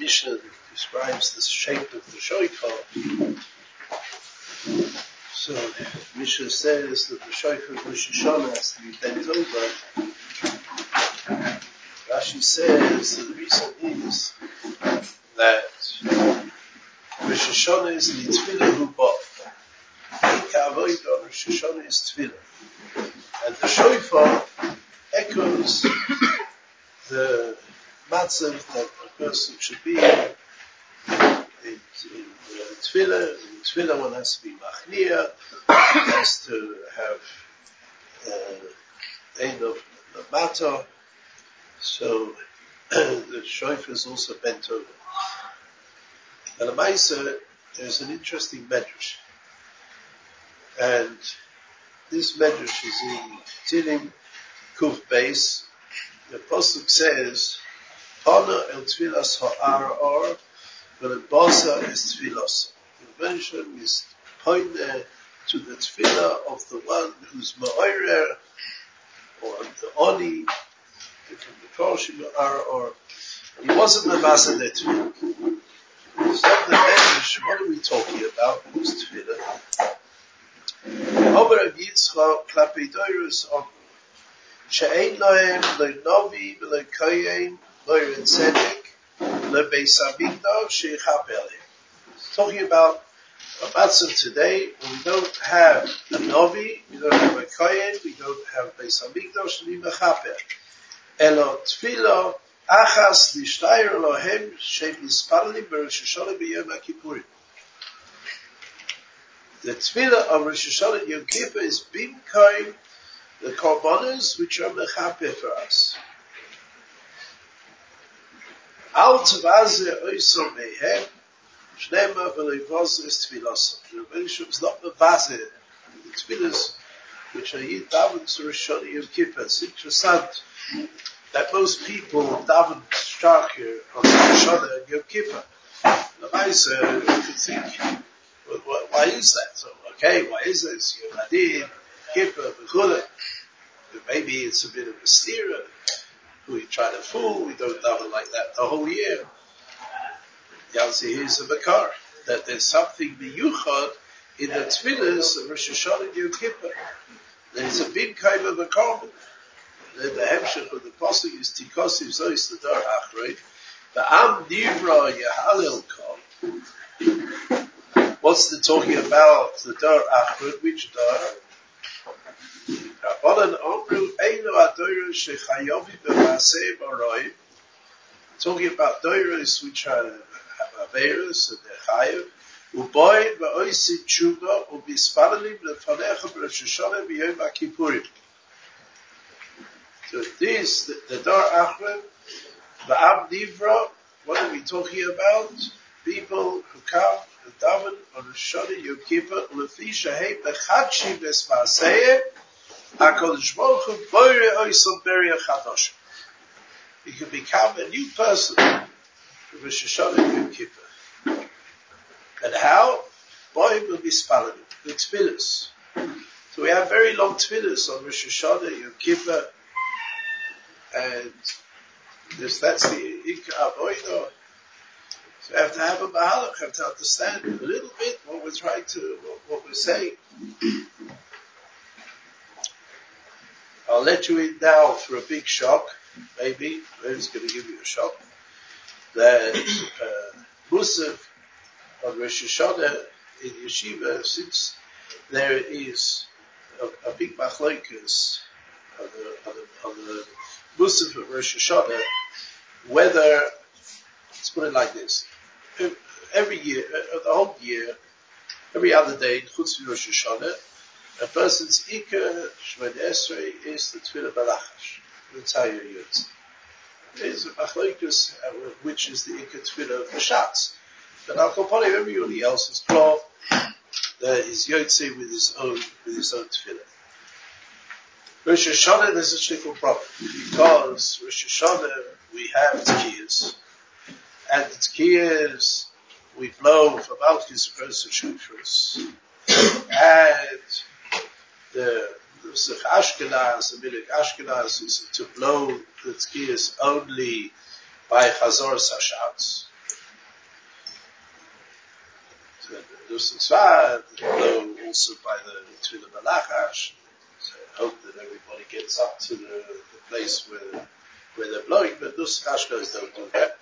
Mishnah that describes the shape of the shofar. So Mishnah says that the shofar of Rosh Hashanah has to be bent over. Rashi says that the reason is that Rosh Hashanah is Litfilah Hubah. Ika Avodah on Rosh Hashanah is Tfilah. And the shofar echoes the matzav that a person should be in tefillah. In tefillah one has to be machniya, has to have ein of matter. So the shofar is also bent over. And the Maisa, there's an interesting medrash, and this medrash is in Tilim Kuf Beis. The pasuk says, "Pana el tfilas ha'ar v'lebasa es tfilas." The mention is pointing to the tefillah of the one who's ma'orer, or the oni, the Parshim or he wasn't mevasa the tefillah. So the medrash, what are we talking about? Who's tefillah? Omer Rav Yitzchak klapei doros omru. She'ein lohem lo novi v'lo kohen lo tzedek lo beis hamikdash she'ichaper lehem. Talking about a matzah today when we don't have a novi, we don't have a kohen, we don't have beis hamikdash to be mechaper. Elo tefillah achas nishtayr lohem she'misparlim b'Rosh Hashanah b'Yom HaKippurim. The tefillah of Rosh Hashanah Yom Kippur is bimkoim the korbanos which are mechaper for us. Al tevazeh oisom mehem shnema v'leivozeh es tefilosam. The Rebbeinu Shem is not mevazeh the tefillahs which are yid daven to Rosh Hashanah Yom Kippur. It's interesting that most people daven starker on Rosh Hashanah and Yom Kippur. The Maisa could think, why is that? So, okay, why is this? Yom Hadid, Kippur, B'chulah. Maybe it's a bit of a steer who we try to fool. We don't daven like that the whole year. Yalzi, here's a bakar, that there's something miyuchad in the tefillahs of Rosh Hashanah and Yom Kippur. There's a big kind of a carbon. Then the hemshech of the pasuk is tikosiv zois the dar achrei. The am nivra yehalel kol. What's the talking about? The dar achrei, which dar? Rabbanan omru eino adoros shechayovi b'maaseh b'roim. Talking about doros which are averos and they're chayav. Uboy ba'oisim tshuva u'bisparalim lefanecha b'Rosh Hashanah b'Yom HaKippurim. So this, the dar achrei, the am nivra. What are we talking about? People who come and daven on Rosh Hashanah Yom Kippur lefi shehem mechadshim es maaseh HaKadosh Baruch Hu boire oisom beria chadosh. You can become a new person for Rosh Hashanah Yom Kippur. And how? Boy will be spaladim, the tefillahs. So we have very long tefillahs on Rosh Hashanah Yom Kippur, and that's the Ika Avodah. So we have to have a mahalach, have to understand a little bit what we're trying to, what we're saying. I'll let you in now for a big shock, maybe it's going to give you a shock, that Musaf on Rosh Hashanah in Yeshiva, since there is a big machlokas on the Musaf of Rosh Hashanah, whether, let's put it like this, every year, the whole year, every other day, Chutz Rosh Hashanah, a person's Ikar Shemon Esrei is the Tefillah Balachash, the entire Yotz. There is a Machlokas, which is the Ikar Tefillah of the Shatz. But I'll call everybody else's cloth, there is Yotze with his own Tefillah. Rosh Hashanah, there's a shtickle problem, because Rosh Hashanah, we have Tkiyas, and the Tkiyas, we blow for Malchus Rosh Shofars, and the Nusach Ashkenaz, the Milik Ashkenaz is to blow the Tkiyas only by Chazor Sashatz. Nusach Tzvat, though also by the Tefillah Balachash. So I hope that everybody gets up to the place where they're blowing, but Nusach Ashkenaz don't do that.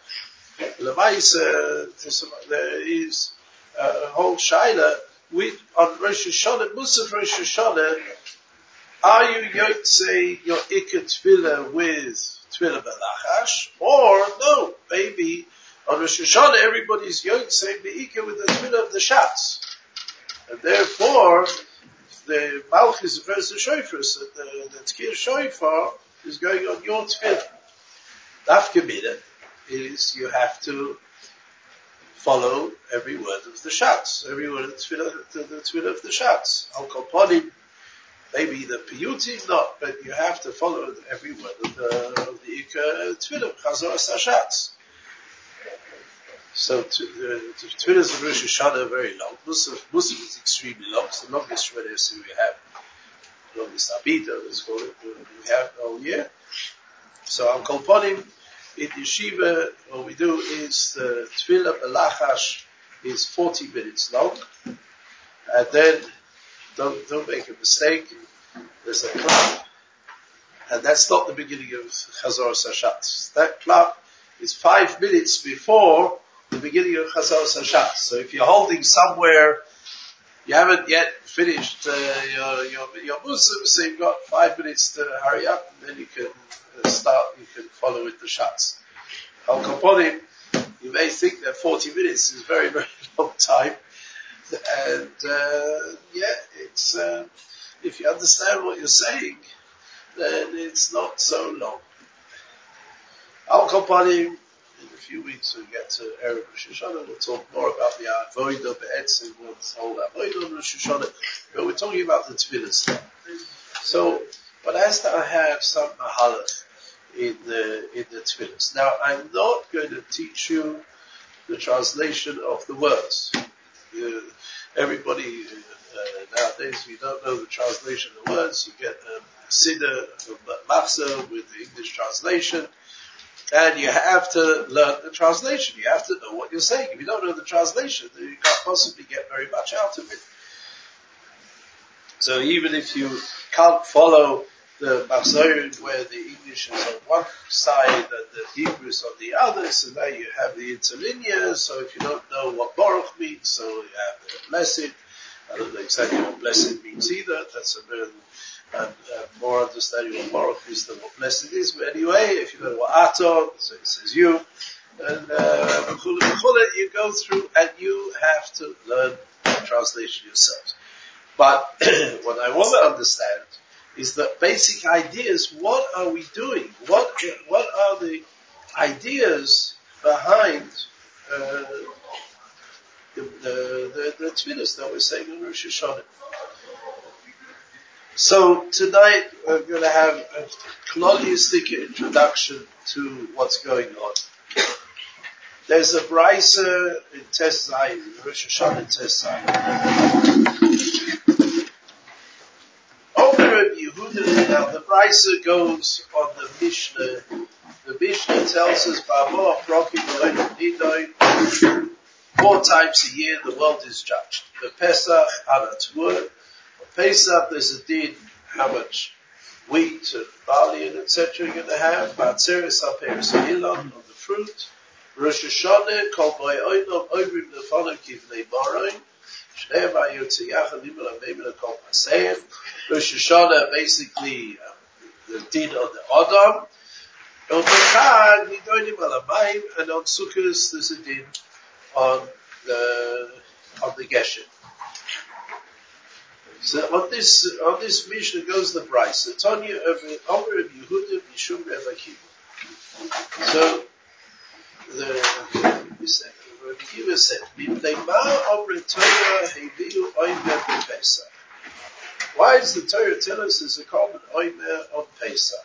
There is a whole shaila on Rosh Hashanah, Musaf Rosh Hashanah. Are you Yotzei your Ikka Tefillah with Tefillah Balachash, or no? Maybe on Rosh Hashanah everybody's Yotzei Be'ikka with the Tefillah of the Shatz, and therefore the Malchus of the Shofar, so the Tkir Shofar is going on your Tefillah. Dafka Mina is you have to follow every word of the Shatz, every word of the Tefillah of the Shatz. Al Koponim, maybe the Piyutim not, but you have to follow every word of the Ikka Tefillah, Chazor Sashatz. So the Tefillahs of Rosh Hashanah are very long. Musaf is extremely long. It's the longest Shemini we have. The longest Abida, let's call it, we have all year. So Al Koponim, in Yeshiva, what we do is the Tefillah Balachash is 40 minutes long, and then don't make a mistake. There's a clap, and that's not the beginning of Chazor Sashatz. That clap is 5 minutes before the beginning of Chazor Sashatz. So if you're holding somewhere, you haven't yet finished your Muslim, so you've got 5 minutes to hurry up, and then you can start. You can follow with the Shatz. Al Kaponim, you may think that 40 minutes is a very, very long time, and it's if you understand what you're saying, then it's not so long. Al Kaponim, in a few weeks we'll get to Erev Rosh Hashanah, we'll talk more about the Avodah Be'etzim, what's whole Avodah on Rosh Hashanah, but we're talking about the Tefillahs now. So, one has to have some mahalach in the Tefillahs. Now, I'm not going to teach you the translation of the words. Everybody nowadays, if you don't know the translation of the words, you get a siddur from Machzor with the English translation, and you have to learn the translation. You have to know what you're saying. If you don't know the translation, then you can't possibly get very much out of it. So even if you can't follow the Machzorim where the English is on one side and the Hebrew is on the other, so now you have the interlinear. So if you don't know what Baruch means, so you have the blessed. I don't know exactly what blessed means either. That's a very more understanding what Baruch is than what blessed is. But anyway, if you know what Aton, so it says you, and you go through and you have to learn the translation yourselves. But what I want to understand is the basic ideas. What are we doing? What are the ideas behind the tefillahs that we're saying in Rosh Hashanah? So tonight we're going to have a kloliistic introduction to what's going on. There's a brisa in Tesai, in Rosh Hashanah Tesai. Now the brisa goes on the Mishnah. The Mishnah tells us, 4 times a year the world is judged. The Pesach, Anatvur. On Pesach there's a din how much wheat and barley and etc. you're going to have. Batzeres Aperes Ilon on the fruit. Rosh Hashanah, Kol Boi Oinom, Oivrim Nefonim Kivnei Baroin. Rosh Hashanah, basically, the din on the Adam. And on Sukkot, there's a din on the Geshem. So on this Mishnah goes the brisa. Tanya Omer of Yehuda Mishum Reb Akiva. So Rabbi Akiva said, why does the Torah tell us there's a common oimer on Pesach?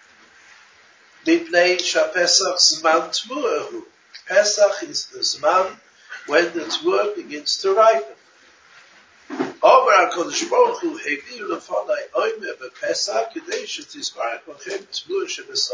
Pesach is the zman when the Tvur begins to ripen.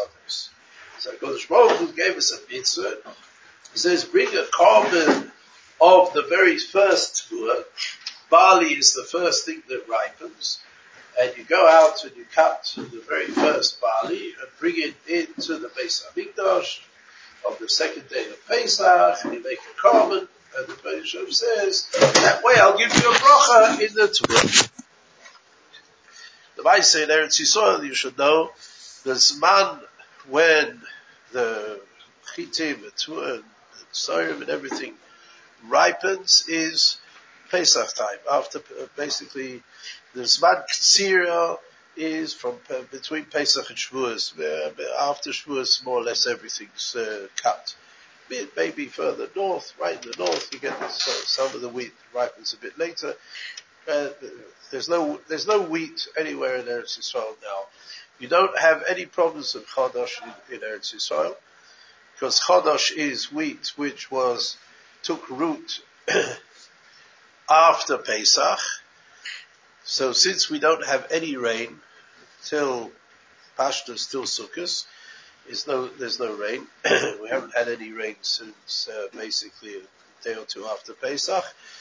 So HaKadosh Baruch Hu gave us a mitzvah. He says, bring a carbon of the very first Tevuah. Barley is the first thing that ripens, and you go out and you cut the very first barley and bring it into the Beis Hamikdash on the second day of Pesach, and you make a carbon, and the Pesach says, that way I'll give you a bracha in the Tevuah. The Maaseh in Eretz Yisrael, you should know, the Zman when the Chitim, the Tevuah, and the Tzorim and everything ripens is Pesach time. After, basically, the Zman Ktsira is from between Pesach and Shavuos. After Shavuos, more or less everything's cut. Maybe further north, right in the north, you get some of the wheat ripens a bit later. There's no wheat anywhere in Eretz Yisrael now. You don't have any problems of Chodosh in Eretz Yisrael, because Chodosh is wheat which took root after Pesach. So since we don't have any rain till Pashtus, till Sukkot, there's no rain. We haven't had any rain since basically a day or two after Pesach.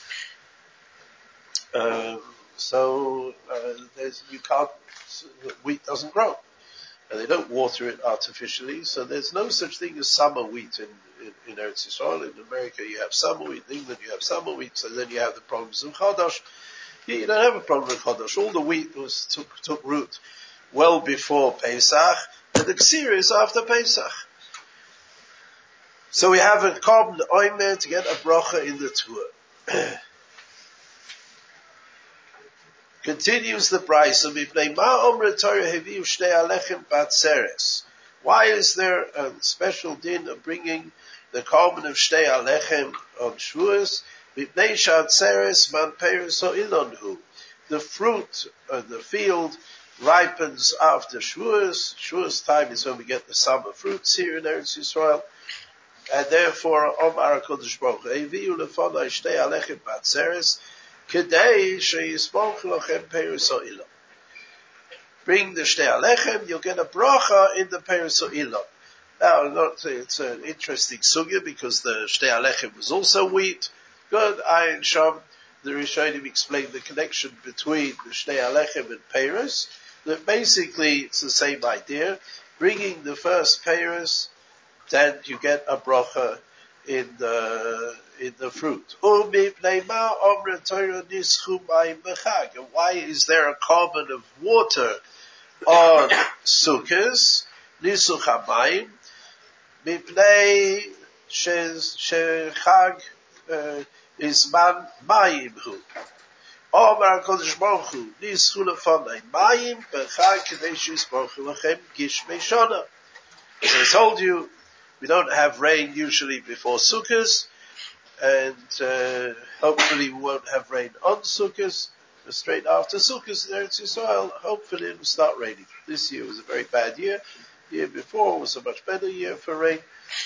Wheat doesn't grow. And they don't water it artificially, so there's no such thing as summer wheat in Eretz Yisrael. In America you have summer wheat, in England you have summer wheat, so then you have the problems of Chodosh. Here you don't have a problem with Chodosh. All the wheat took root well before Pesach, and the Ksira is after Pesach. So we have a carbon oimer to get a bracha in the Tevuah. Continues the Brisa, why is there a special din of bringing the carbon of Shtei Alechem on Shavuos? The fruit of the field ripens after Shavuos. Shavuos time is when we get the summer fruits here in Eretz Yisrael. And therefore, Omar HaKadosh Baruch Hu, Eviu lefonai Shtei Alechem Batzeres, Kedei sheyismoch lochem perus ha'ilon. Bring the Shtei Alechem, you'll get a bracha in the perus ha'ilon. Now, it's an interesting sugya because the Shtei Alechem was also wheat. Good, Ayin Sham, the Rishonim explained the connection between the Shtei Alechem and perus. That basically it's the same idea. Bringing the first perus, then you get a bracha in the fruit. And why is there a carbon of water on Sukkos? Nisuch hamayim, mipnei shechag izman mayim hu. Omar HaKadosh Baruch Hu, nischu lefonai mayim b'chag k'dei sheyismochu lachem gishmei shana. So I told you, we don't have rain usually before Sukkot, and hopefully we won't have rain on Sukkot. Straight after Sukkot in Eretz Yisrael, hopefully it will start raining. This year was a very bad year. The year before was a much better year for rain.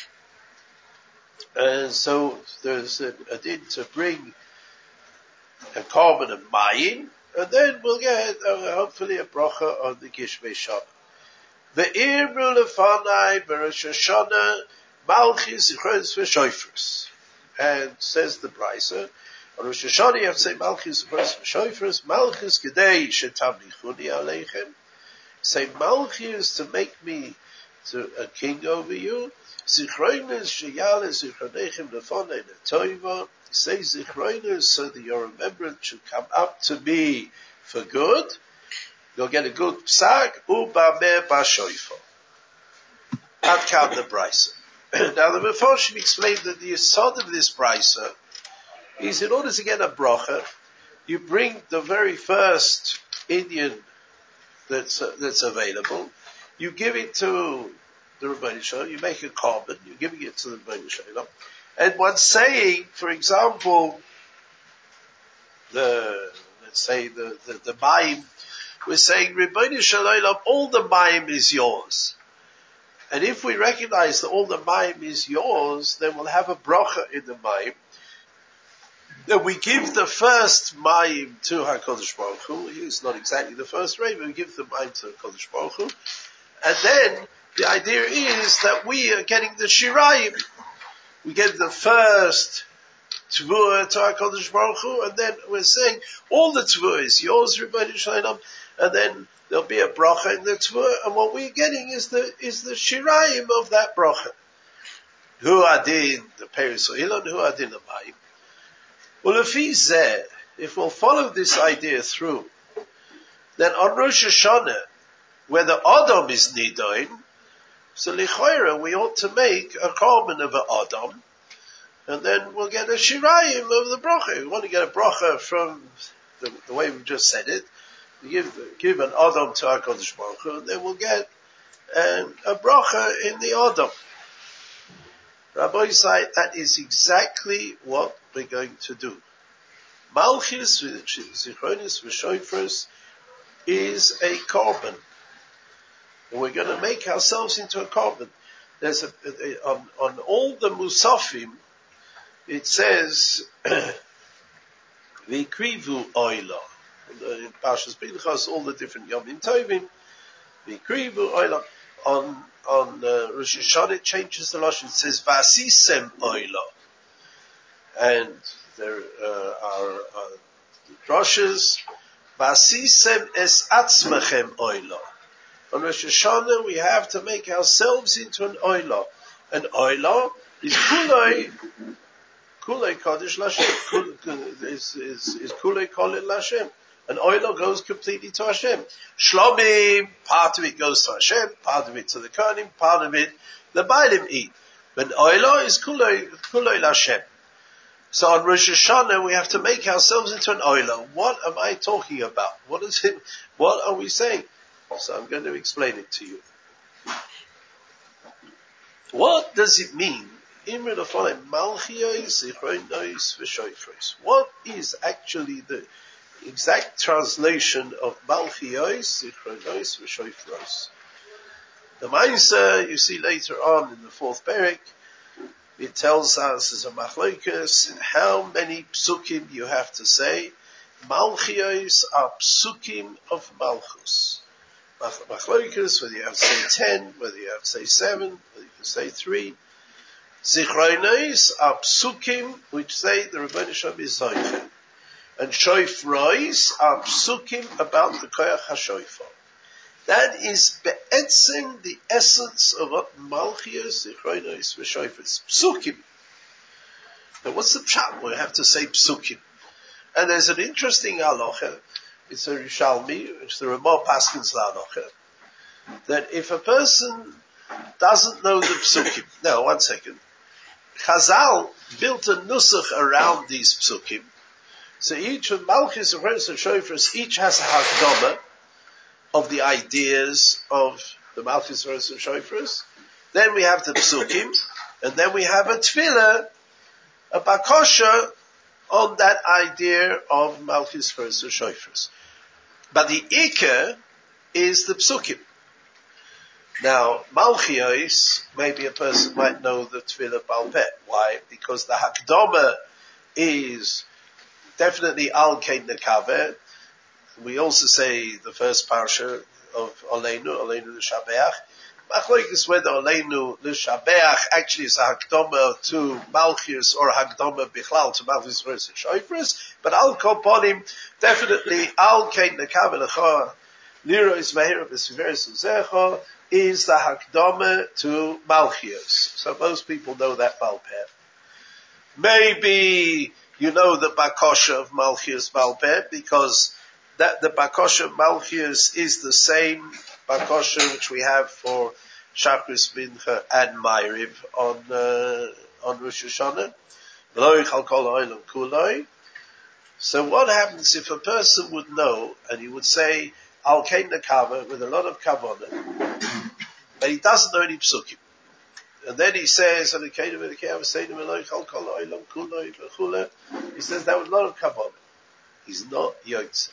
And so there's a din to bring a carbon of mayim, and then we'll get hopefully a bracha on the Gishmei Shana. Ve'irmu lefanai b'Rosh Hashanah malchis zichronos v'shofros. And says the Brisa, on Rosh Hashanah you have to say malchis zichronos v'shofros, malchis kedei shetamlichuni aleichem. Say malchis to make me to a king over you. Zichronos sheyale zichronechem lefanai netoiva. Say zichronos so that your remembrance should come up to me for good. You'll get a good psak, u'bameh b'shoifo. That come the Brisa. Now the Mefarshim explained that the yesod of this Brisa is in order to get a bracha, you bring the very first Indian that's available, you give it to the Rebbeinu Shalom, you make a carbon, you're giving it to the Rebbeinu Shalom, and one's saying, for example, the mayim, we're saying, Rebbeinu Shalom, all the mayim is yours. And if we recognize that all the mayim is yours, then we'll have a bracha in the mayim. Then we give the first mayim to HaKadosh Baruch Hu. It's not exactly the first rain, but we give the mayim to HaKadosh Baruch Hu. And then the idea is that we are getting the shirayim. We get the first Tvua to HaKadosh Baruch Hu, and then we're saying all the Tvua is yours, Rebbeinu Shalom, and then there'll be a bracha in the Tvua, and what we're getting is the Shirayim of that bracha. Hu adin, the Peris Oilon, Hu adin Amayim. Well, if we'll follow this idea through, then on Rosh Hashanah, where the Adam is Nidoin, so Lichoira, we ought to make a carbon of an Adam, and then we'll get a Shirayim of the bracha. We want to get a bracha from the way we've just said it. We give an Adam to HaKadosh Baruch Hu, and then we'll get a bracha in the Adam. Rabbi Yisai, that is exactly what we're going to do. Malchus, Zichronis, V'Shofros is a carbon. And we're going to make ourselves into a carbon. There's on all the Musafim, it says, V'Krivu Oila. In Parshas Pinchas, all the different Yomim Tovim, V'Krivu Oila. On Rosh Hashanah, it changes the Lashon. It says, V'Asisem Oila. And there are drushes, V'Asisem Es Atzmechem Oila. On Rosh Hashanah, we have to make ourselves into an Oila. An Oila is Kulei Kodesh Lashem. Is Kulei Kolin Lashem. An Oila goes completely to Hashem. Shlomim, part of it goes to Hashem, part of it to the Kohanim, part of it the Bailim eat. But Oila is Kulei Lashem. So on Rosh Hashanah, we have to make ourselves into an Oila. What am I talking about? What are we saying? So I'm going to explain it to you. What does it mean? What is actually the exact translation of Malchiyos, Zichronos, V'Shofros? The Ma'aser, you see later on in the 4th Perek, it tells us as a machlokas how many psukim you have to say. Malchiyos are psukim of Malchus. Machlokas, whether you have to say 10, whether you have to say 7, whether you can say 3. Zichronos are psukim which say the Rebbeinu Shalom is Zoyfer. And Shofros are psukim about the Koyach HaShofar. That is be'etzim, the essence of what Malchiyos, Zichronos, V'Shofros. Psukim. Now what's the pshat? We have to say psukim. And there's an interesting halacha. It's a Rishalmi, it's the Ramah Paskins halacha, that if a person doesn't know the psukim, no, 1 second. Chazal built a nusach around these psukim. So each of Malchus, and Shofros, each has a hakdama of the ideas of the Malchus, and Shofros. Then we have the psukim, and then we have a tefillah, a bakosha on that idea of Malchus, and Shofros. But the ikar is the psukim. Now, Malchiyos, maybe a person might know the tefillah Baal Peh. Why? Because the hakdama is definitely Al Kein Nekaveh. We also say the first parsha of Aleinu L'Shabeach. Machlokes whether Aleinu L'Shabeach actually is a hakdama to Malchus or a hakdama bichlal to Malchus versus Shofros. But Al Koponim, definitely Al Kein Nekaveh L'Chor Liro is Mehira B'Siveres Uzecho is the hakdama to Malchus. So most people know that Baal Peh. Maybe you know the bakosha of Malchus Baal Peh because that the bakosha of Malchus is the same bakosha which we have for Shachris Mincha and Ma'ariv on Rosh Hashanah. So what happens if a person would know and he would say Al Kein Nekaveh with a lot of kavanah, but he doesn't know any psukim. And then he says, he says that with a lot of kavanah. He's not yotze.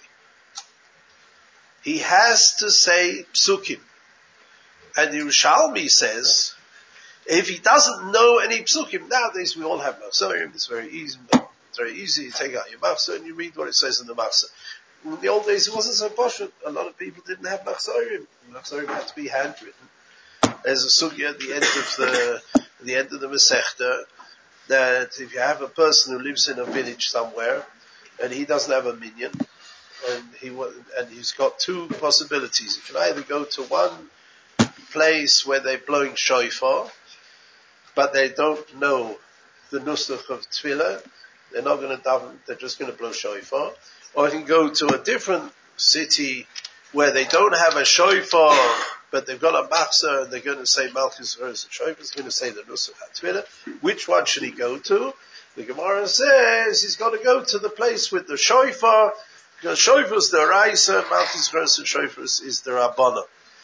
He has to say psukim. And the Yerushalmi says, if he doesn't know any psukim, nowadays we all have machzorim, it's very easy. It's very easy. You take out your machzor and you read what it says in the machzor. In the old days, it wasn't so poshut. A lot of people didn't have machzorim. Machzorim had to be handwritten. There's a sugya at the end of the Masechta that if you have a person who lives in a village somewhere and he doesn't have a minyan, and he's got two possibilities. He can either go to one place where they're blowing shofar, but they don't know the nusach of tefillah, they're not going to daven, they're just going to blow shofar. Or he can go to a different city where they don't have a shofar, but they've got a machzor and they're going to say Malchus Rosh Shofar, is going to say the nusach HaTefillah. Which one should he go to? The Gemara says he's got to go to the place with the shofar, because shofar is the Raisa, Malchus Rosh Shofar is the Rabbana.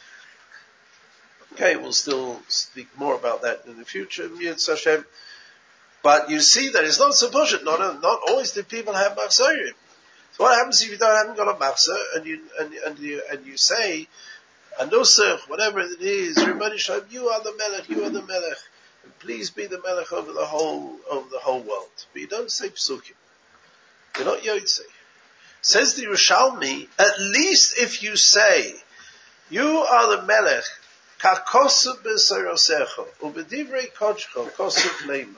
Okay, we'll still speak more about that in the future, Yitz Hashem. But you see that it's not so bullshit. Not always do people have machzorim. So what happens if you haven't got a machzor and you say a nusach, whatever it is, Rebbeinu Shalom, you are the melech, and please be the melech over the whole world. But you don't say psukim. You're not yotzei. Says the Yerushalmi, at least if you say you are the melech, kakosuv b'sarosecha ubedivrei kodshcha kosuv leimar.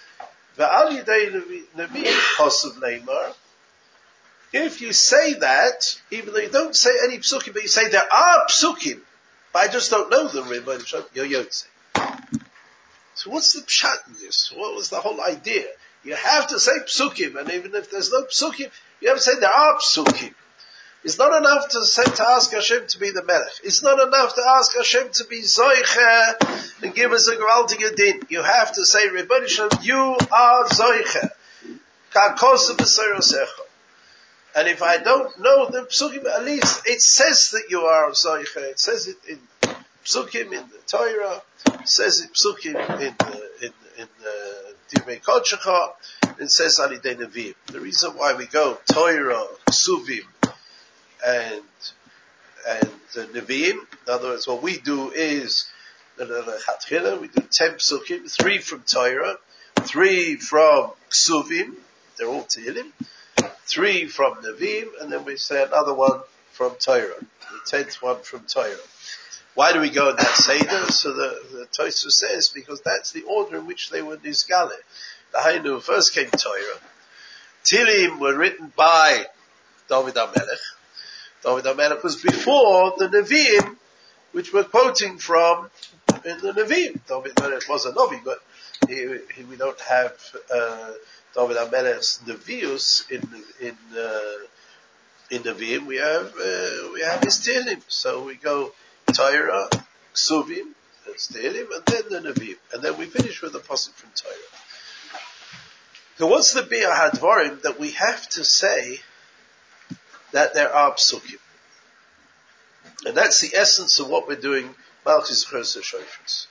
If you say that, even though you don't say any psukim, but you say there are psukim, but I just don't know them, you're yotzei. So what's the pshat in this? What was the whole idea? You have to say psukim, and even if there's no psukim, you have to say there are psukim. It's not enough to ask Hashem to be the melech. It's not enough to ask Hashem to be zoiche and give us a gewaltige din. You have to say, Rebbeinu Shalom, you are zoiche. Ka'kosu b'seirosecha. And if I don't know the psukim, at least it says that you are zoiche. It says it in psukim in the Torah. It says it psukim in Divrei Kodshecha. It says Alidei Nevi'im. The reason why we go Torah, Ksuvim, and the Nevi'im, in other words, what we do is we do 10 psukim, 3 from Torah, 3 from Ksuvim, they're all Tehillim, 3 from Nevi'im, and then we say another one from Torah, the 10th one from Torah. Why do we go in that Seder? So the Tosfos says, because that's the order in which they were Nizgale. The Hainu first came Torah. Tehillim were written by David HaMelech. David HaMelech was before the Nevi'im, which we're quoting from in the Nevi'im. David HaMelech was a Navi, but we don't have David HaMelech's Nevi'us in Nevi'im. We have his Tehillim. So we go Torah, Ksuvim, that's Tehillim, and then the Nevi'im. And then we finish with the pasuk from Torah. So what's the Bi'ah HaDvarim that we have to say that there are psukim? And that's the essence of what we're doing, Malchus Rosh Shofars.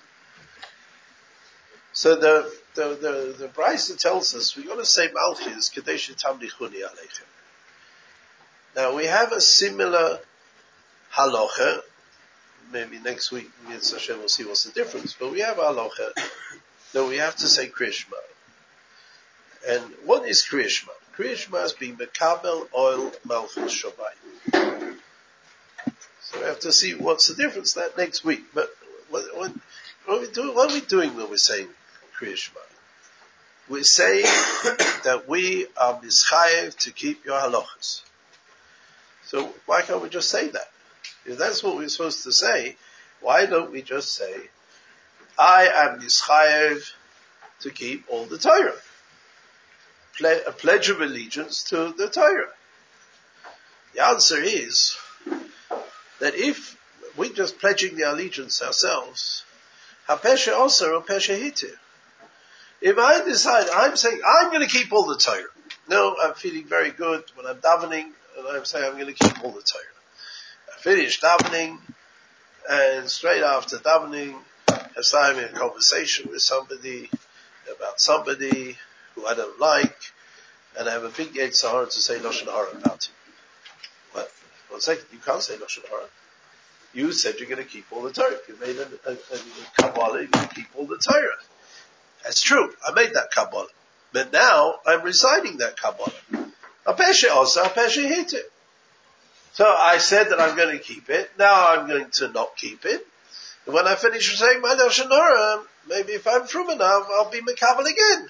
So the Brisa tells us we've got to say Malchus Kadesh Tamlichuni Aleichem. Now we have a similar halacha. Maybe next week, Yitz Hashem, will see what's the difference. But we have halacha that we have to say Kriyishma. And what is Kriyishma? Kriyishma is being Mekabel Oil Malchus Shabai. So we have to see what's the difference that next week. But what are we doing when we're saying Kriyishma? We're saying that we are mischayev to keep your halachas. So why can't we just say that? If that's what we're supposed to say, why don't we just say, I am mischayev to keep all the Torah? A pledge of allegiance to the Torah. The answer is that if we're just pledging the allegiance ourselves, hapesha also or pesha hitir. If I decide, I'm saying, I'm going to keep all the Torah. No, I'm feeling very good when I'm davening, and I'm saying I'm going to keep all the Torah. I finish davening, and straight after davening, I start having a conversation with somebody about somebody who I don't like, and I have a big Yetzer Hara to say Lashon Hara about him. Well, 1 second, you can't say Lashon Hara. You said you're going to keep all the Torah. You made a Kabbalah, you're going to keep all the Torah. That's true. I made that Kabbalah. But now, I'm resigning that Kabbalah. Apeshe also, Apeshe hit it. So I said that I'm going to keep it. Now I'm going to not keep it. And when I finish saying my Lashon Hara, Maybe if I'm from enough, I'll be mekabel again.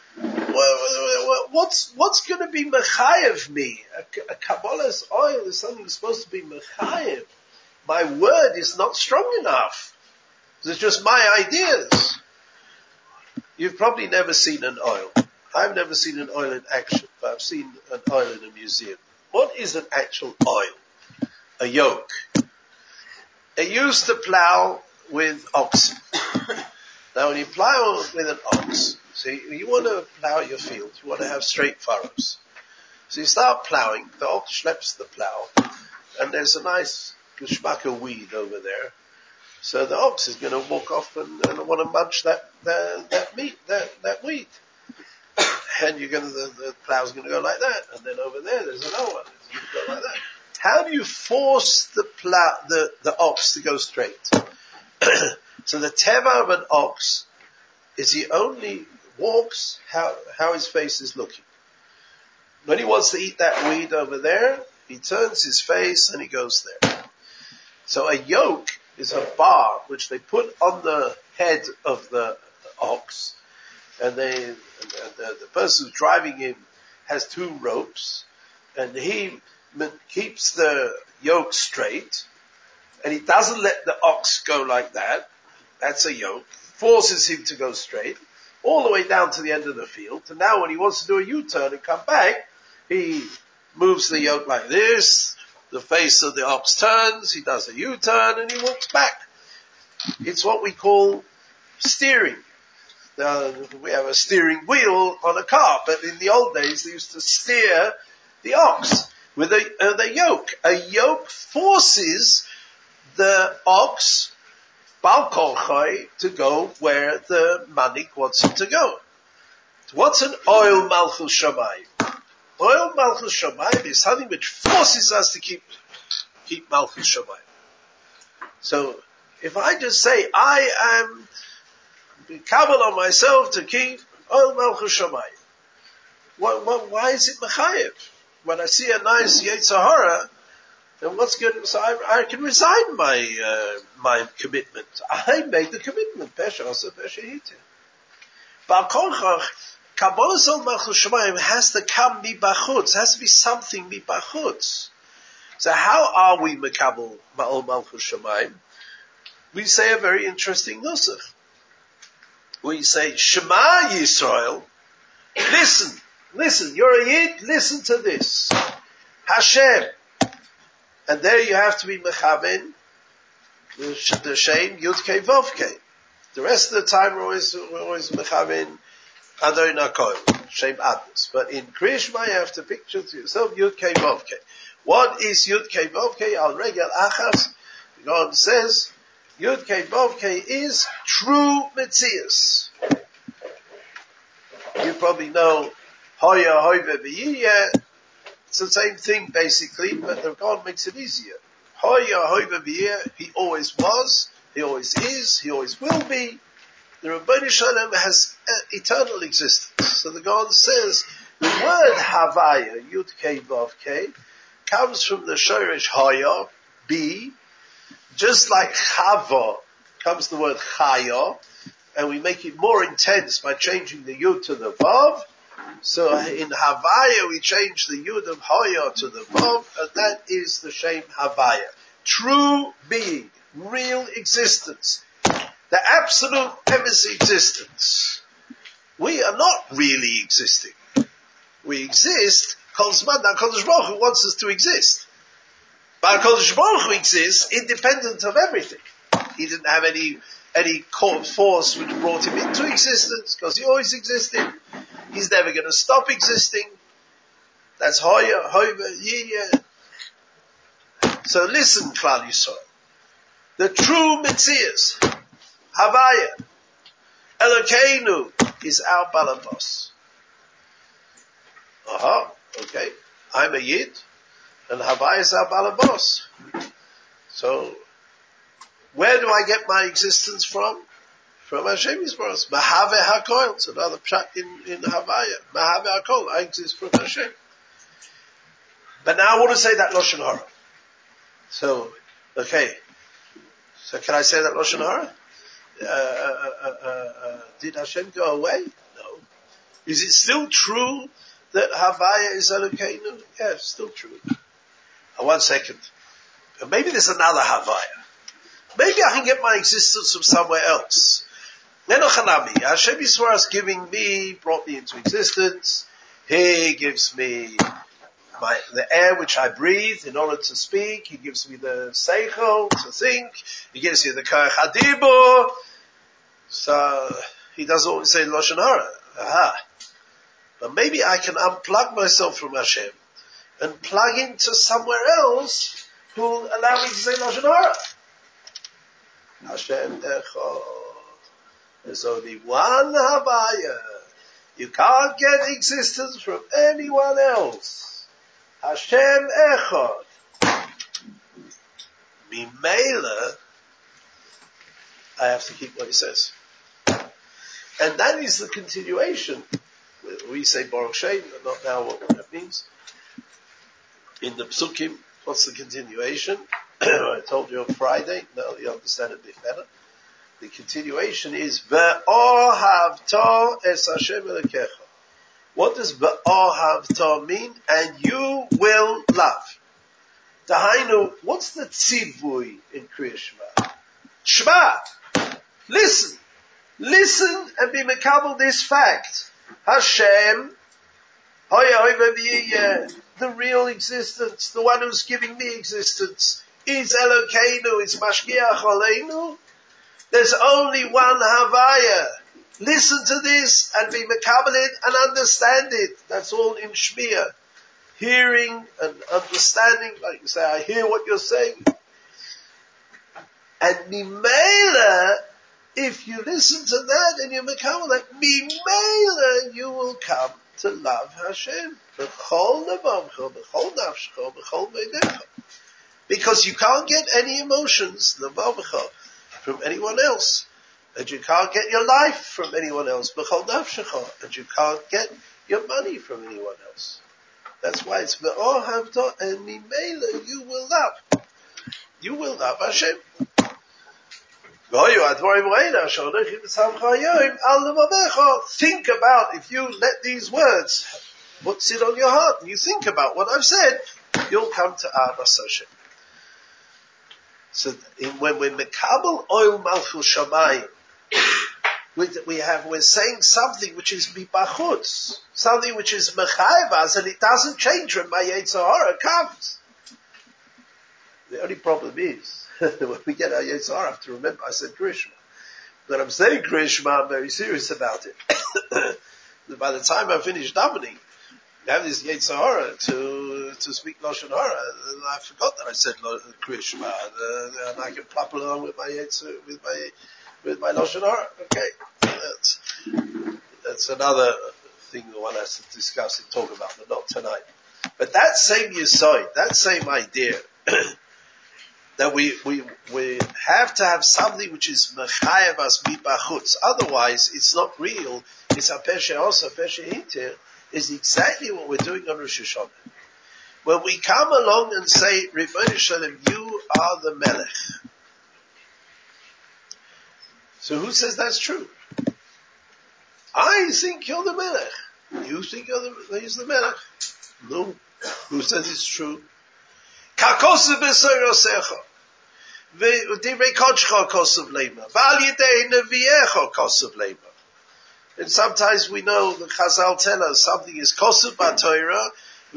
What's going to be mechayev me? A Kabbalah's oil is something that's supposed to be mechayev. My word is not strong enough. It's just my ideas. You've probably never seen an oil. I've never seen an oil in action, but I've seen an oil in a museum. What is an actual oil? A yoke. They used to plow with oxen. Now when you plow with an ox, see, you want to plow your field, you want to have straight furrows. So you start plowing, the ox schleps the plow, and there's a nice geschmacke weed over there. So the ox is going to walk off and want to munch that weed. And the plow's going to go like that, and then over there's another one, it's going to go like that. How do you force the ox to go straight? So the teva of an ox is he only walks how his face is looking. When he wants to eat that weed over there, he turns his face and he goes there. So a yoke is a bar which they put on the head of the ox, and the person who's driving him has two ropes, and he keeps the yoke straight, and he doesn't let the ox go like that. That's a yoke. Forces him to go straight, all the way down to the end of the field. And now when he wants to do a U-turn and come back, he moves the yoke like this, the face of the ox turns, he does a U-turn, and he walks back. It's what we call steering. We have a steering wheel on a car, but in the old days they used to steer the ox with a yoke. A yoke forces the ox, Bal Kol Chai, to go where the manik wants him to go. What's an oil Malchus Shamayim? Oil Malchus Shamayim is something which forces us to keep Malchus Shamayim. So, if I just say, I am kabbalah on myself to keep oil Malchus Shamayim, why is it mechayev? When I see a nice Yetzer Hara, then what's good? So I can resign my commitment. I made the commitment. Pesha also pesha hiti. But Kabbalah Sol Malchus Shamayim has to come mibachutz. Has to be something mibachutz. So how are we mekabel ma'ol Malchus Shamayim? We say a very interesting nusach. We say Shema Yisrael. Listen. You're a yid. Listen to this. Hashem. And there you have to be mechaven the Shem Yud Kei Vav Kei. The rest of the time we're always mechaven Adon HaKol, Shem Adnos. But in Kriya Shema you have to picture to yourself Yud Kei Vav Kei. What is Yud Kei Vav Kei? Al Regel Achas. God says Yud Kei Vav Kei is true Metzias. You probably know Hoya Hoive V'yiyeh. It's the same thing basically, but the God makes it easier. He always was, he always is, he always will be. The Rabbanu Shalom has eternal existence. So the God says, the word Havaya, Yud Kei Vav Kei, comes from the Shoresh Haya, be, just like Chava comes the word Chaya, and we make it more intense by changing the Yud to the Vav. So in Havaya we change the Yud of Hoya to the Vav, and that is the Shem Havaya. True being, real existence, the absolute emes existence. We are not really existing. We exist, Kol Zman, HaKadosh Baruch Hu wants us to exist. But HaKadosh Baruch Hu exists independent of everything. He didn't have any force which brought him into existence, because he always existed. He's never going to stop existing. That's Hoya, Hoiva, Yiyah. So listen, Klal Yisrael. The true Metzias, Havaya, Elokeinu, is our Balabos. Okay. I'm a Yid, and Havaya is our Balabos. So, where do I get my existence from? From Hashem Yisrael. Mahave HaKol. It's another pshat in Havaya. Mahave HaKol. I exist from Hashem. But now I want to say that Lashon Hara. So, okay. So can I say that Lashon Hara? Did Hashem go away? No. Is it still true that Havaya is Elokeinu? Yeah, it's still true. 1 second. Maybe there's another Havaya. Maybe I can get my existence from somewhere else. Nenochanami. Hashem Yisrael is giving me, brought me into existence. He gives me the air which I breathe in order to speak. He gives me the seichel to think. He gives me the koach hadibur. So he doesn't always say Lashon Hara. Aha. But maybe I can unplug myself from Hashem and plug into somewhere else who will allow me to say Lashon Hara. Hashem Echad. There's only one Havaya. You can't get existence from anyone else. Hashem Echad. Mimela, I have to keep what he says. And that is the continuation. We say Baruch Shem, not now what that means. In the Psukim, what's the continuation? I told you on Friday, now you understand it a bit better. The continuation is Ve'ohavto es Hashem Elokecha. What does Ve'ohavto mean? And you will love. Dahainu, what's the tzivui in Kriya Shema? Shema! Listen! Listen and be mekabel this fact. Hashem, the real existence, the one who's giving me existence, is Elokeinu, is Mashgiach Aleinu. There's only one Havaya. Listen to this and be mekabel it and understand it. That's all in Shmiya. Hearing and understanding, like you say, I hear what you're saying. And Mimela, if you listen to that and you mekabel that, Mimela, you will come to love Hashem. B'chol levavcha, b'chol nafshcha, b'chol veidecha. Because you can't get any emotions, levavcha, from anyone else. And you can't get your life from anyone else. B'chol nafshcha. And you can't get your money from anyone else. That's why it's Ve'ohavto, and Mimela, you will love. You will love Hashem. Think about, if you let these words sit on your heart, and you think about what I've said, you'll come to Ahavas Hashem. So when we're Mekabel Oil Malchus Shamayim, we're saying something which is mibachutz, something which is mechayvas, and it doesn't change when my Yetzer Hara comes. The only problem is, when we get our Yetzer Hara, I have to remember I said Krishma. When I'm saying Krishma, I'm very serious about it. By the time I finish davening, I have this Yetzer Hara to speak Lashon Hara, and I forgot that I said Krishma, and I can plop along with my Yetzer, with my Lashon Hara. Okay. That's another thing that one has to discuss and talk about, but not tonight. But that same yesod, that same idea, that we have to have something which is mechayev as mibachutz. Otherwise, it's not real. It's a peshe also, peshe hinter, is exactly what we're doing on Rosh Hashanah. When we come along and say, Ribono Shel Olam, you are the Melech. So who says that's true? I think you're the Melech. You think he's the Melech? No. Who says it's true? Kakosav b'soyrosecha. V'divrei kodshcha kosav leima. V'al yedei neviecha kosav leima. And sometimes we know the Chazal tell us something is kosav b'Torah,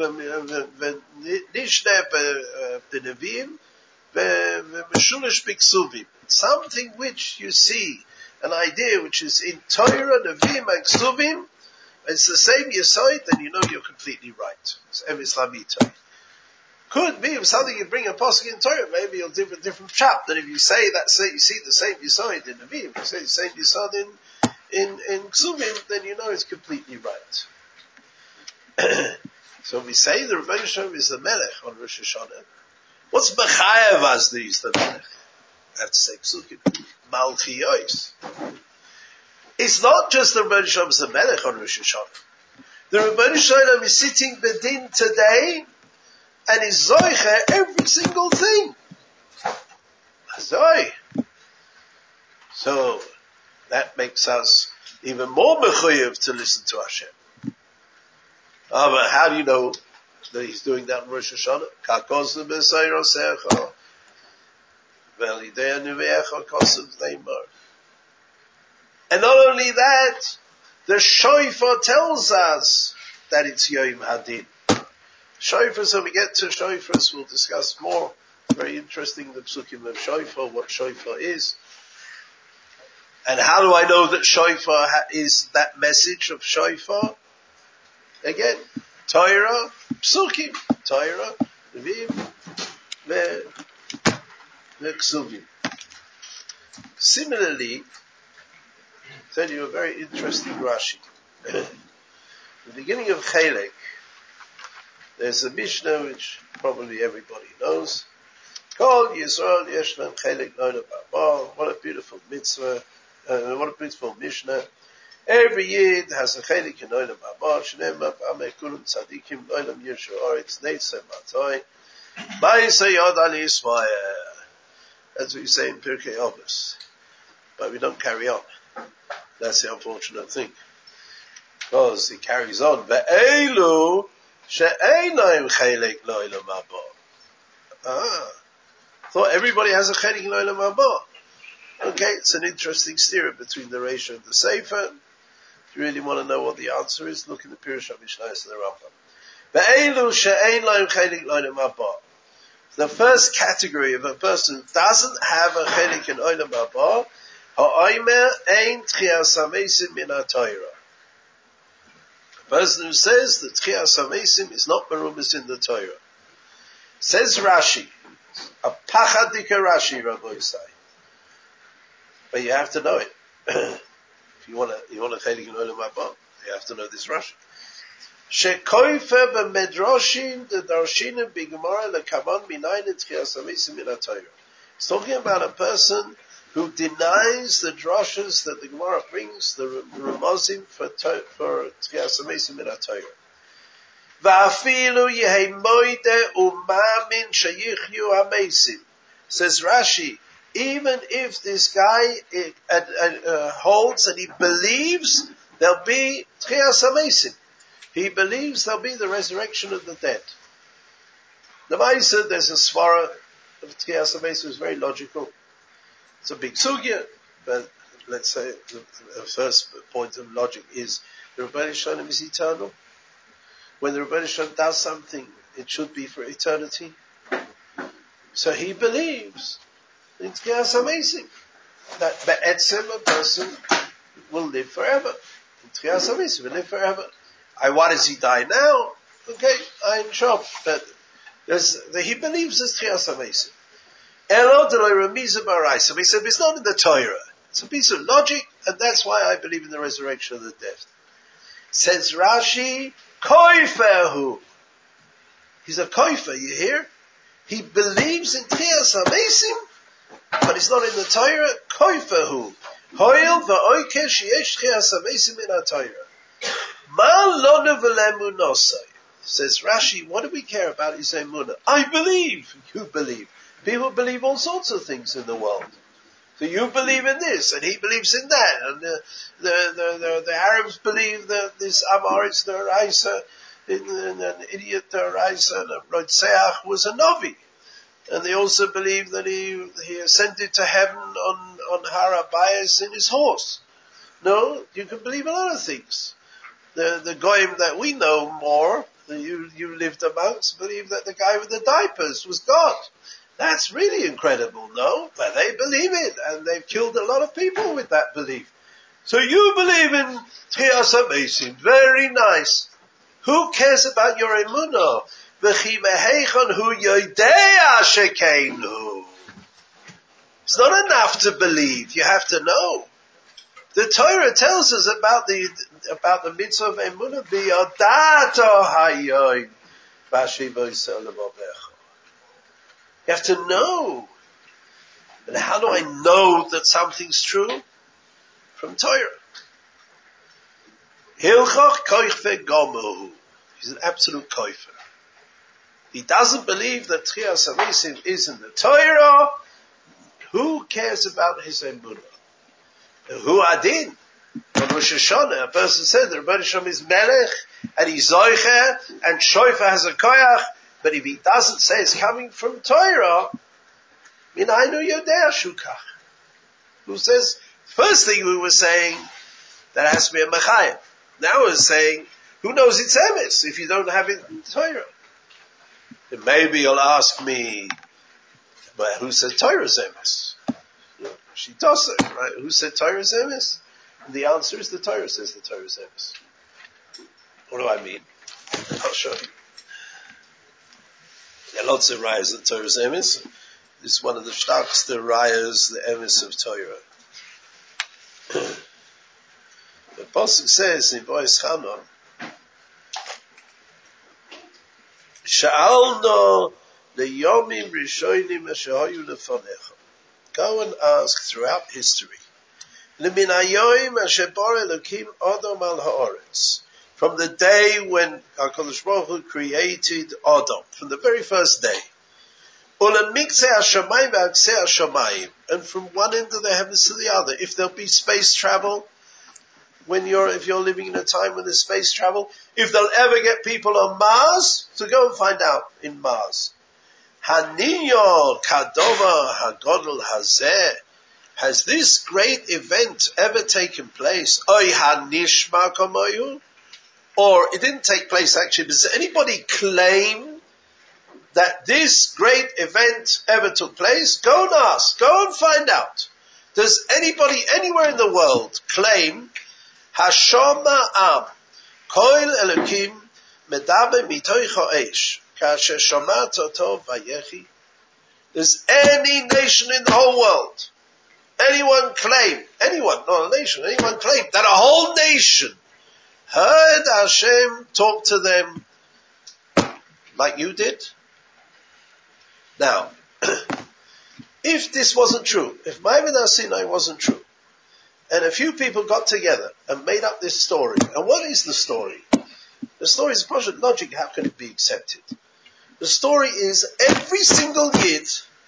v'nishne b'neviim, v'meshulish b'ksuvim. Something which you see, an idea which is in Torah, Nevi'im, and Ksuvim, it's the same Yesod, then you know you're completely right. It's Emes Lamita. Could be if something you bring a pasuk in Torah, maybe you'll do a different chap. That if you say that, you see the same Yesod in Nevi'im, you say the same Yesod in Ksuvim, then you know it's completely right. So we say the Ribono Shel Olam is the Melech on Rosh Hashanah. What's Mechayev as these the Melech? I have to say Psukim. Malchiyos. It's not just the Ribono Shel Olam is the Melech on Rosh Hashanah. The Ribono Shel Olam is sitting bedin today and is zoiche every single thing. Azoi. So that makes us even more mechuyev to listen to Hashem. But how do you know that he's doing that in Rosh Hashanah? Kakos b'sayrosecha, v'lidei anuvecha kosav neimar. And not only that, the shofar tells us that it's Yom Hadin. Shofar, so we get to shofars, we'll discuss more. It's very interesting, the psukim of shofar, what shofar is. And how do I know that shofar is that message of shofar? Again, Torah, psukim, Torah, Levim, Ksuvim. Similarly, I'll tell you a very interesting Rashi. The beginning of Chelek, there's a Mishnah which probably everybody knows. Called Yisrael Yeshlam Chelek Nola Baba. What a beautiful mitzvah, what a beautiful Mishnah. Every Yid has a Chelek in Nola Baba. Shnema B'amei Kulam Tzadikim Nolam Yeshu Oretz Neitzeh Matoi. Ma'aseh Yod Al Yisrael. As we say in Pirkei Avos. But we don't carry on. That's the unfortunate thing. Because he carries on. Ve'elu she'einayim chelek lo'olam haba. Thought everybody has a chelek lo'olam haba. Okay, it's an interesting steer between the Reisha and the Sefer. If you really want to know what the answer is, look in the Pirush HaMishnayos and the Rambam. Ve'elu she'einayim chelek lo'olam haba. The first category of a person who doesn't have a chelek in lo'olam haba, ha'omer ein tchias hamesim min ha'Torah. The person who says that tchias hamesim is not merumas in the Torah. Says Rashi, a pachadika Rashi, Rabbi Yisai. But you have to know it. If you want to chelik in olam haba, you have to know this Rashi. Shekoife b'medroshin the darshinim b'gemara lekaman minayin tchias hamesim min ha'Torah. It's talking about a person who denies the drashas that the Gemara brings, the Ramazim for Tchias HaMesim min ha'Torah. Va'afilu yehei moide u'mamin sheyichyu hamesim. Says Rashi, even if this guy holds and he believes there'll be Tchias HaMesim, he believes there'll be the resurrection of the dead. The Ma'aseh, there's a svara of Tchias HaMesim, is very logical. It's a big sugya, but let's say the first point of logic is the Rebbeinu Shalom is eternal. When the Rebbeinu Shalom does something, it should be for eternity. So he believes in Tchias HaMesim that be'etzem a person will live forever. In Tchias HaMesim will live forever. Why does he die now? Okay, I'm shocked, but he believes in Tchias HaMesim. So he said, it's not in the Torah. It's a piece of logic, and that's why I believe in the resurrection of the dead. Says Rashi, koiferhu. He's a koifer, you hear? He believes in Tchias HaMesim, but it's not in the Torah. Koiferhu. Hoil v'oike sheyesh Tchias HaMesim in our Torah. Ma lonu v'lemu nosai. Says Rashi, what do we care about his emunah? I believe. You believe. People believe all sorts of things in the world. So you believe in this, and he believes in that, and the Arabs believe that this Amaritz D'Oraisa, an idiot D'Oraisa, and a Rotzeach was a Novi. And they also believe that he ascended to heaven on Har HaBayis in his horse. No, you can believe a lot of things. The Goyim that we know more, that you lived amongst, believe that the guy with the diapers was God. That's really incredible, no? But they believe it, and they've killed a lot of people with that belief. So you believe in Tchias HaMesim, very nice. Who cares about your emunah? V'chi meheichon hu yodea shekeinu. It's not enough to believe, you have to know. The Torah tells us about the mitzvah of emunah, biyodato hayoim, v'ashivo yisrael l'movecha. You have to know. And how do I know that something's true? From Torah. Hilchach koichve gomu. He's an absolute koifer. He doesn't believe that Tchias HaMesim is in the Torah. Who cares about his emunah? Who adin? on Rosh Hashanah, a person said that Rebbeinu Shalom is Melech, and he's Zoicher, and Shofar has a Koyach, but if he doesn't say it's coming from Torah, Minainu Yodea Shukach. Who says, first thing we were saying, that has to be a Mechayim. Now we're saying, who knows it's Emes if you don't have it in Torah? And maybe you'll ask me, but who said Torah's Emes? She does it, right? Who said Torah's Emes? And the answer is the Torah says the Torah's Emes. What do I mean? I'll show you. There are lots of rayas of Torah's Emes. This is one of the starkest rayas, the Emes of Torah. The Pasuk says in Bois Chanon, Sha'alno leyomim rishonim ashahoyu lefanecha. Go and ask throughout history. Leminayoim asher bara Elokim Adam al haaretz. From the day when HaKadosh Baruch Hu created Adam, from the very first day. Ulemikzeh hashamayim ve'akzeh hashamayim. And from one end of the heavens to the other. If there'll be space travel, if you're living in a time when there's space travel, if they'll ever get people on Mars, so go and find out in Mars. Haninyo kadova hagodol hazeh. Has this great event ever taken place? Oy hanishma kamoyu? Or it didn't take place actually, but does anybody claim that this great event ever took place? Go and ask, go and find out. Does anybody anywhere in the world claim Hashoma Am Koil Elokim Medabe Mitoich Ha'esh Kasher Shomat Oto Vayechi? Does any nation in the whole world, anyone, not a nation, anyone claim that a whole nation heard Hashem talk to them like you did? Now, if this wasn't true, if Ma'avid HaSinai wasn't true, and a few people got together and made up this story, and what is the story? The story is Pashut logic, how can it be accepted? The story is every single Yid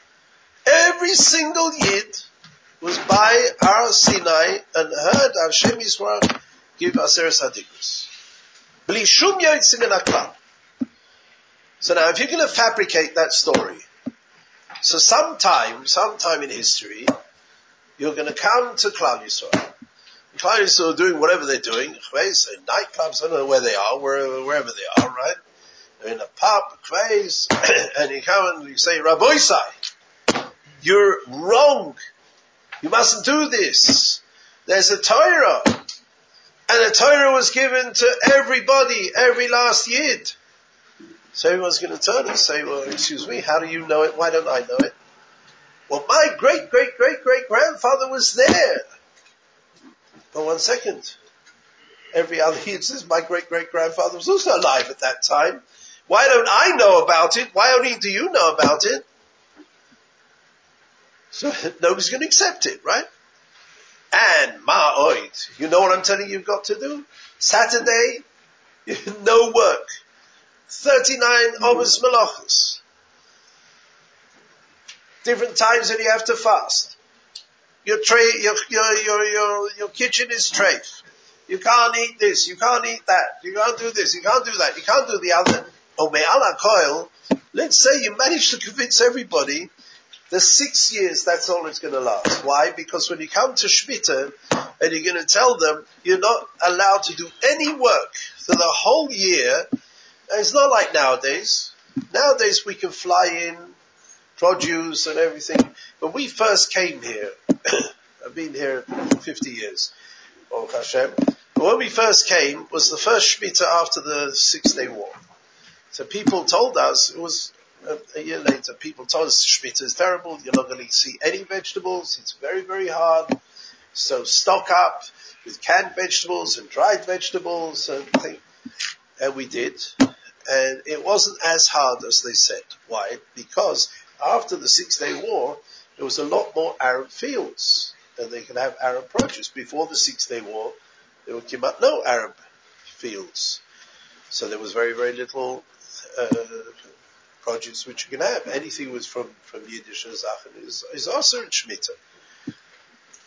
was by Har Sinai and heard Hashem Yisrael give Aseret Hadikus. Bli shum yotzim min haklal. So now if you're going to fabricate that story, so sometime in history, you're going to come to Klal Yisrael. Klal Yisrael are doing whatever they're doing. In nightclubs, I don't know where they are, wherever they are, right? They're in a pub, and you come and you say, Rabbi Isai, you're wrong. You mustn't do this. There's a Torah. And the Torah was given to everybody, every last Yid. So everyone's going to turn and say, well, excuse me, how do you know it? Why don't I know it? Well, my great-great-great-great-grandfather was there. But 1 second. Every other Yid says, my great-great-grandfather was also alive at that time. Why don't I know about it? Why only do you know about it? So nobody's going to accept it, right? And ma'oid, you know what I'm telling you you've got to do? Saturday, no work. 39 Omas Malachas. Different times that you have to fast. Your kitchen is treif. You can't eat this, you can't eat that, you can't do this, you can't do that, you can't do the other. Oh, me'ala koil, let's say you manage to convince everybody the 6 years, that's all it's going to last. Why? Because when you come to Shemitah and you're going to tell them you're not allowed to do any work for the whole year, and it's not like nowadays. Nowadays we can fly in produce and everything. When we first came here, I've been here 50 years, Baruch Hashem. But when we first came was the first Shemitah after the 6-Day War. So people told us, it was a year later, people told us Shemitah is terrible, you're not going to see any vegetables, it's very, very hard. So stock up with canned vegetables and dried vegetables and things. And we did. And it wasn't as hard as they said. Why? Because after the 6-Day War, there was a lot more Arab fields. And they could have Arab produce. Before the 6-Day War, there came out no Arab fields. So there was very, very little produce which you can have. Anything was from Yiddish and Zachen is also in Shemitah.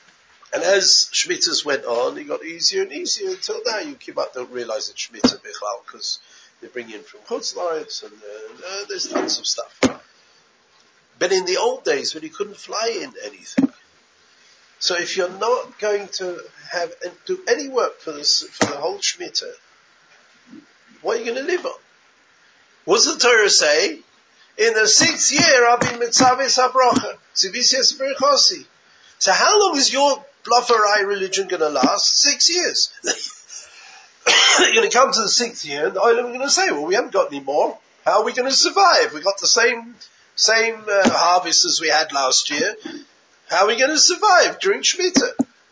And as Shemitahs went on, it got easier and easier until now. You don't realize it's Shemitah Bichlal because they bring in from Chutz La'aretz and there's tons of stuff. But in the old days when you couldn't fly in anything, so if you're not going to have and do any work for the whole Shemitah, what are you going to live on? What's the Torah say? In the 6th year, I'll be Mitzavis HaBrocha. Tzivisias B'Rechosi. So how long is your blufferai religion going to last? 6 years. You're going to come to the 6th year, and the Olam are going to say, well, we haven't got any more. How are we going to survive? We got the same harvest as we had last year. How are we going to survive during Shemitah?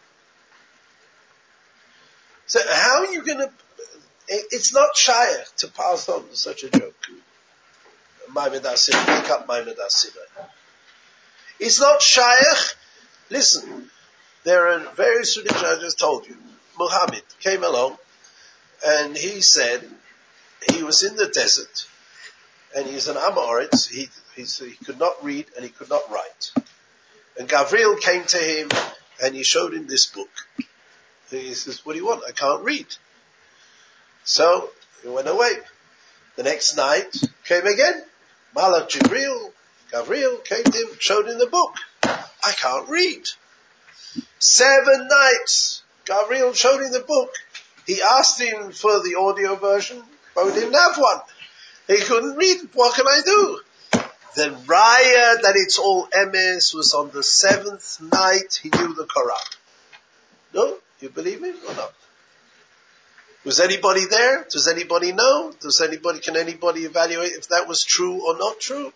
So how are you going to... It's not shaykh to pass on such a joke. Maimed HaSinai, pick up Maimed HaSinai. It's not shaykh. Listen, there are various religions, I just told you. Muhammad came along and he said he was in the desert and he's an Amoritz. He could not read and he could not write. And Gabriel came to him and he showed him this book. And he says, what do you want? I can't read. So he went away. The next night came again. Malach Gabriel came to him, showed him the book. I can't read. 7 nights, Gabriel showed him the book. He asked him for the audio version, but we didn't have one. He couldn't read. What can I do? The raya that it's all emes was on the 7th night he knew the Quran. No? You believe it or not? Was anybody there? Does anybody know? Can anybody evaluate if that was true or not true?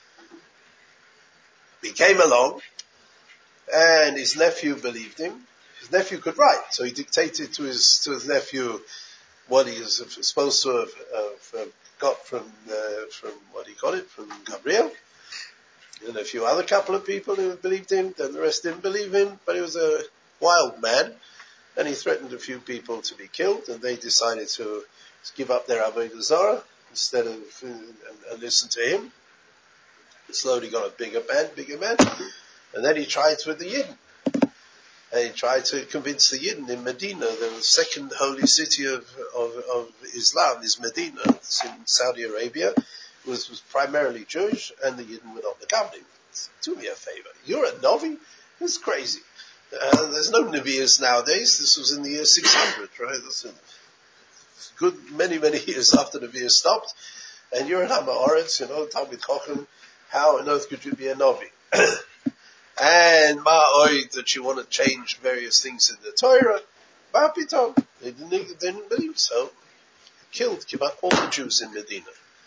He came along, and his nephew believed him. His nephew could write, so he dictated to his nephew what he was supposed to have got from Gabriel, and a few other couple of people who believed him. Then the rest didn't believe him, but he was a wild man. And he threatened a few people to be killed, and they decided to give up their Avodah Zarah instead of and listen to him. He slowly got a bigger man, and then he tried with the Yidden. And he tried to convince the Yidden in Medina, the second holy city of Islam is Medina. It's in Saudi Arabia. It was primarily Jewish, and the Yidden were not the governing. Do me a favor. You're a Novi? It's crazy. There's no Nevi'us nowadays. This was in the year 600, right? That's a good many years after Nevi'us stopped. And you're an Ha'aretz, Talmid Chochem. How on earth could you be a Novi? And Ma'oi, that you want to change various things in the Torah. Ma'pitom. They didn't believe so. Killed about all the Jews in Medina.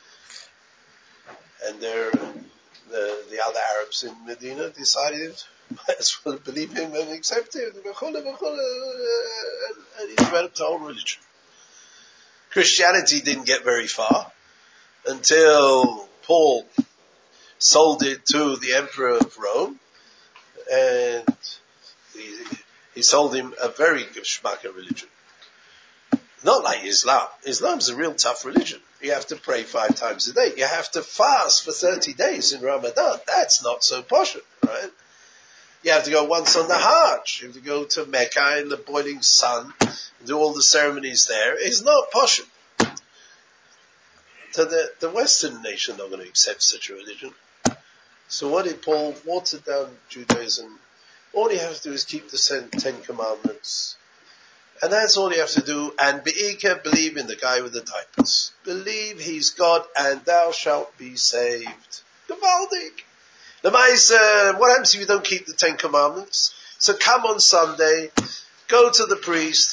And the other Arabs in Medina decided might as well believe him and accept him, and he developed the whole religion. Christianity didn't get very far until Paul sold it to the Emperor of Rome, and he sold him a very geschmacker religion. Not like Islam. Islam's a real tough religion. You have to pray 5 times a day. You have to fast for 30 days in Ramadan. That's not so posh, right? You have to go once on the Hajj. You have to go to Mecca in the boiling sun and do all the ceremonies there. It's not posh. So the Western nation not going to accept such a religion. So what did Paul watered down Judaism? All you have to do is keep the 10 Commandments. And that's all you have to do. And Be'ikah, believe in the guy with the diapers. Believe he's God and thou shalt be saved. Gewaldig. The Maisa, what happens if you don't keep the 10 Commandments? So come on Sunday, go to the priest,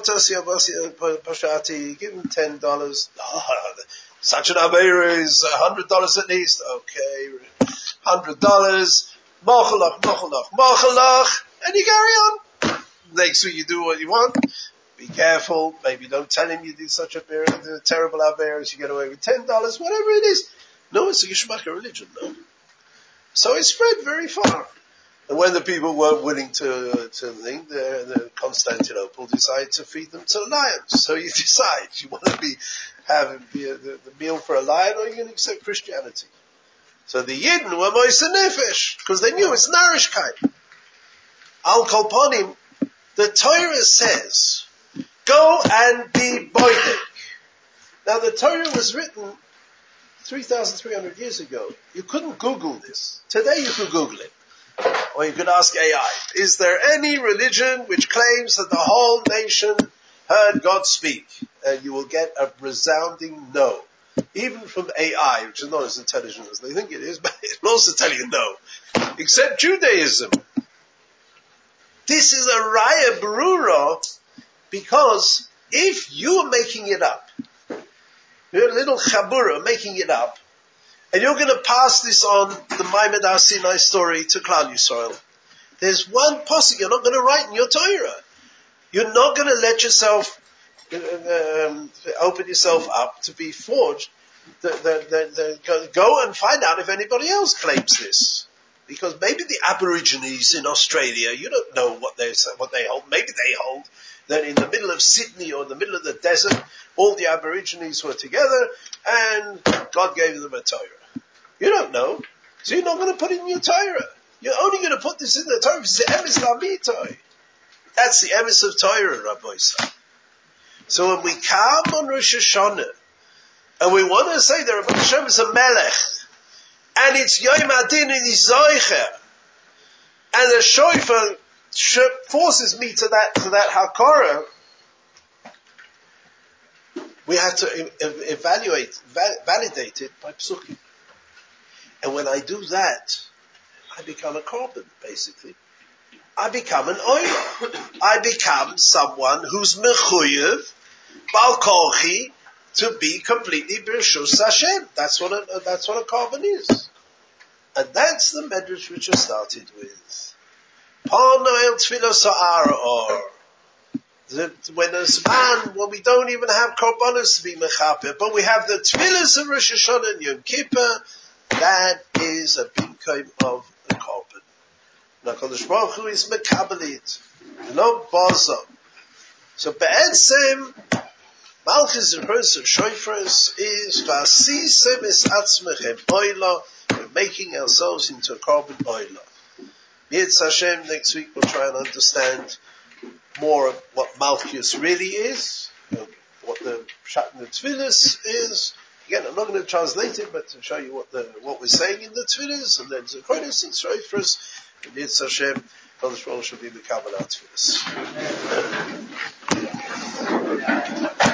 give him $10. Such an Aveira is $100 at least. Okay, $100. Mochalach, and you carry on. Next week you do what you want. Be careful. Maybe don't tell him you did such a terrible Aveira, you get away with $10, whatever it is. No, it's a Yishmaka religion, no. So it spread very far. And when the people weren't willing to think, the Constantinople decided to feed them to lions. So you decide, you want to have the meal for a lion, or you're going to accept Christianity. So the Yidden were Moise Nefesh, because they knew it's Narishkeit. Al Kolponim, The Torah says, go and be boydek. Now the Torah was written 3,300 years ago. You couldn't Google this. Today you could Google it. Or you could ask AI, is there any religion which claims that the whole nation heard God speak? And you will get a resounding no. Even from AI, which is not as intelligent as they think it is, but it will also tell you no. Except Judaism. This is a raya berura, because if you're making it up, you're a little chabura making it up, and you're going to pass this on, the Maimed Har Sinai story, to Klal Yisrael, there's one pasuk you're not going to write in your Torah. You're not going to let yourself open yourself up to be forged. Go and find out if anybody else claims this. Because maybe the Aborigines in Australia, you don't know what they hold. Maybe they hold that in the middle of Sydney or in the middle of the desert, all the Aborigines were together and God gave them a Torah. You don't know. So you're not going to put it in your Torah. You're only going to put this in the Torah because it's the emes l'amitai. That's the emes of Torah, Rabbi Sa. So when we come on Rosh Hashanah, and we want to say that Rabbi Hashem is a melech, and it's Yom Adin and he's Zoicher, and the shofar forces me to that hakara, we have to validate it by psukim. And when I do that, I become a korban, basically. I become an oil. I become someone who's mechuyev, bal kochi, to be completely b'reshus Hashem. That's what a korban is. And that's the medrash which I started with. Parnoel tfilos ha'aror. When we don't even have korbanos to be mechaper, but we have the tfilos of Rosh Hashanah and Yom Kippur, that is a binkoim of the korban. Now, Kodesh Baruch Hu is mekabelit, no baza. So, be'etzem, Malchus and Prince of Shofars is vasisem es atzmechem oila. We're making ourselves into a korban oila. Yetz Hashem, next week we'll try and understand more of what Malchus really is, what the Pshat in the Tfilis is. Again, I'm not going to translate it, but to show you what we're saying in the Tfilis, and then Zechonis and Shofars, and Yetz Hashem, Kodesh Baruch Hu shall be the Kabbalah Tfilis.